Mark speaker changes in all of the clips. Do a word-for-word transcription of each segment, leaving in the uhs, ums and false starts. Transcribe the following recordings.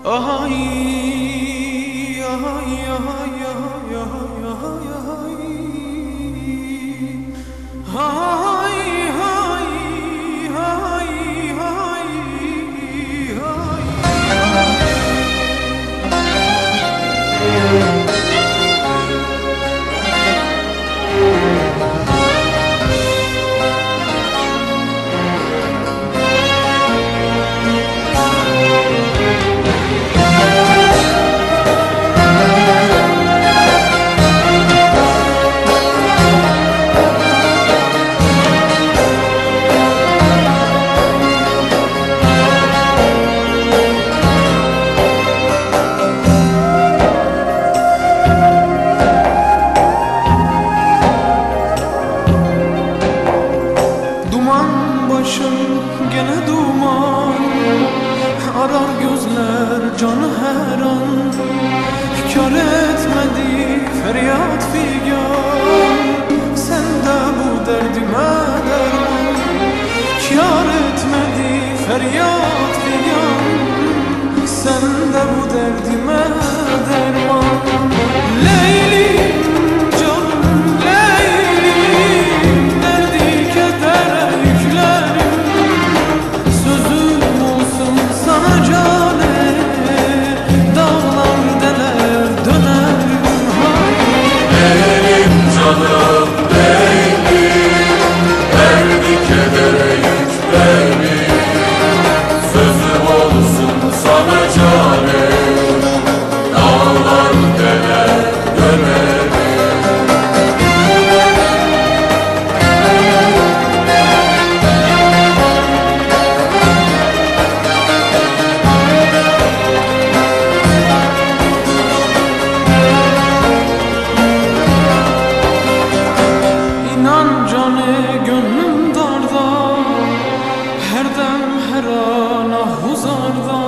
Speaker 1: Ay, ay, ay, ay, ay, ay, ay, başım gene duman, arar gözler canı her an. Kar etmedi feryat figan, sen de bu derdime derman. Kar etmedi feryat figan, sen de bu derdime derman. Leylim canım Leylim, derdi kedere yüklerim. Sözüm olsun sana cane, dağlar deler dönerim.
Speaker 2: Leylim canım Leylim, derdi kedere yüklerim. Sözüm olsun sana cane, dağlar deler dönerim.
Speaker 1: İnan canı gönlüm darda, her dem her an ah uzarda.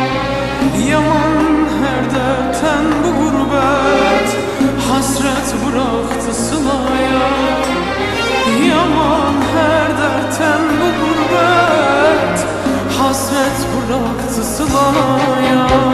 Speaker 1: Yaman her dertten bu gurbet, hasret bıraktı sılaya. Yaman her dertten bu gurbet, hasret bıraktı sılaya.